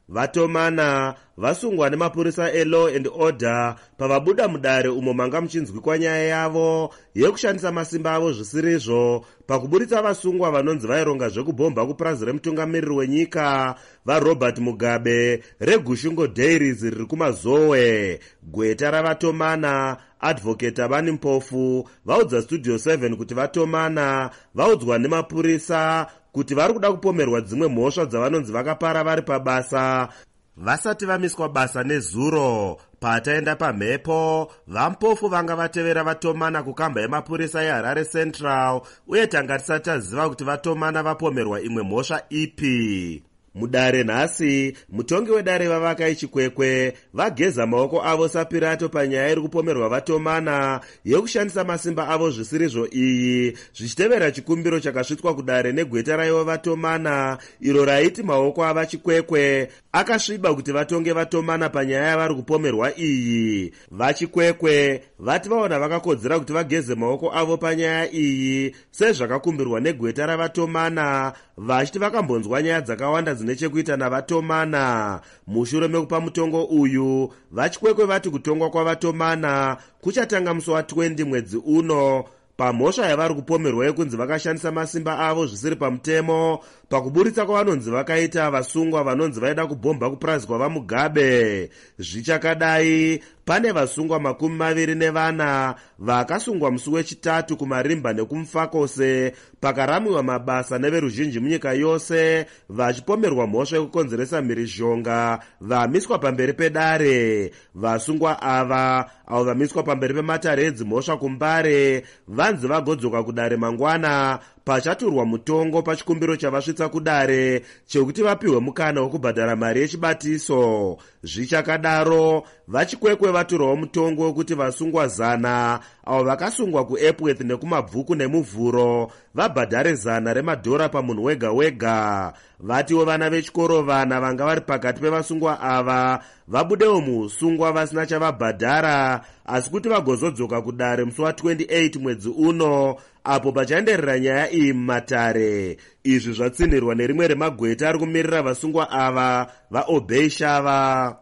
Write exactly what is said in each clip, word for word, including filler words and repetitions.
vatomana vasungwa nemapurisa elaw and order pavabuda mudare umo manga muchinzwikwa nyaya yavo yekushandisa masimba avo zvisirizvo pakuburitsa vasungwa vanonzi vaironga zvekubhomba kupurazi remutungamiriri wenyika vaRobert Mugabe reGushungo Dairies riri kumazowe. Gweta ravatomana advocate Vani Mpofu vaudza Studio seven kuti vatomana vaudzwa nemapurisa kuti vari kuda kupomerwa dzimwe mhosva dzavanonzi vakapara vari pabasa vasati vamiswa basa nezuro. Pataenda pamhepo vaMpofu vanga vatevera vatomana kukamba yemapurisa yeHarare Central uye tanga tisati taziva kuti vatomana vapomerwa imwe mhosva ipi. Mudare nhasi mutongi wedare vavakai Chikwekwe vageza maoko avo saPirato panyaya iri kupomerwa vatomana yekushandisa masimba avo zvisirizvo iyi zvichitevera chikumbiro chakasvitswa kudare negweta raivo vatomana iro raiti maoko ava Chikwekwe akasviba kuti vatonge vatomana panyaya yavari kupomerwa iyi. VaChikwekwe vati vaona vakakodzera kuti vageze maoko avo panyaya iyi sezvakakumbirwa negweta ravatomana vachiti vakambonzwa nyaya dzakawanda dzine chekuita navatomana. Mushure mekupa mutongo uyu vaChikwekwe vati kutongwa kwavatomana kuchatanga musi wa20 mwedzi uno pamhosva yavari kupomerwa yekunzi vakashandisa masimba avo zvisiri pamutemo pakuburitsa kwavanonzi vakaita vasungwa vanonzi vaida kubhomba kupurazi kwavaMugabe. Zvichakadai pane vasungwa makumi maviri nevana vakasungwa musi wechitatu kumarimba nekumufakose pakaramiwa mabasa neveruzhinji munyika yose vachipomerwa mhosva yekukonzeresa mhirizhonga vamiswa pamberi pedare. Vasungwa ava avo vamiswa pamberi pematare edzimhosva kuMbare vanzi vagodzoka kudare mangwana pachaturwa mutongo pachikumbiro chavasvitsa kudare chekuti vapiwe mukana wekubhadhara mari yechibatiso. Zvichakadaro vaChikwekwe vaturawo mutongo wekuti vasungwa zana avo vakasungwa kuEpworth nekumabvuku nemuvhuro vabhadhare zana remadhora pamunhu wega wega. Vatiwo vana vechikoro vana vanga vari pakati pevasungwa ava vabudewo muusungwa vasina chavabhadhara asi kuti vagozodzoka kudare musi wa28 mwedzi uno apo pachaenderera nyaya iyi mumatare. Izvi zvatsinirwa nerimwe remagweta ari kumirira vasungwa ava vaObey Shava.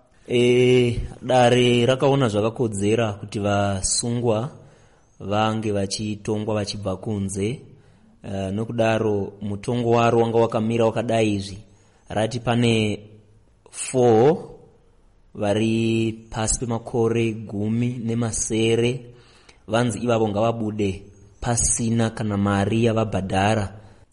E, dare rakaona zvakakodzera kuti vasungwa vange vachitongwa vachibva kunze. Uh, nokudaro mutongo waro wanga wakamira wakadai izvi rati pane four vari pasi pemakore gumi nemasere vanzi ivavo ngavabude pasina kana mari yavabhadhara.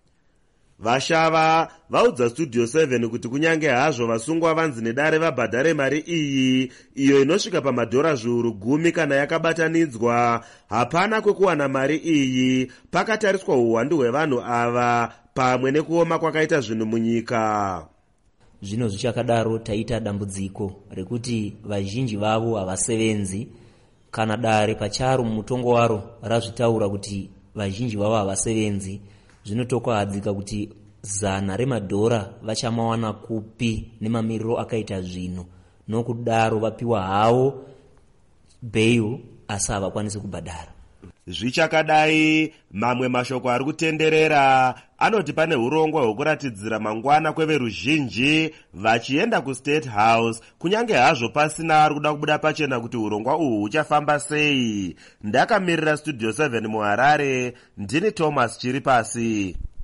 Vashava vaudza Studio seven kuti kunyange hazvo vasungwa vanzi nedare vabhadhare mari iyi iyo inosvika pamadhora zviuru gumi kana yakabatanidzwa hapana kwekuwana mari iyi pakatariswa uwandu hwevanhu ava pamwe nekuoma kwakaita zvinhu munyika. Zvino zvichakadaro taita dambudziko rekuti vazhinji vavo havasevenzi kana dare pacharo mutongo waro razvitaura kuti vazhinji vavo havasevenzi. Zvinotokahadzika kuti zana remadhora vachamawana kupi nemamiriro akaita zvino nokudaro vapiwa havo bail asi havakwanisi kubhadhara. Zvichakadai mamwe mashoko ari kutenderera anoti pane urongwa hwekuratidzira mangwana kweveruzhinji vachienda kuState House kunyange hazvo pasina ari kuda kubuda pachena kuti urongwa uhu huchafamba sei. Ndakamirira Studio seven muHarare ndini Thomas Chiripasi.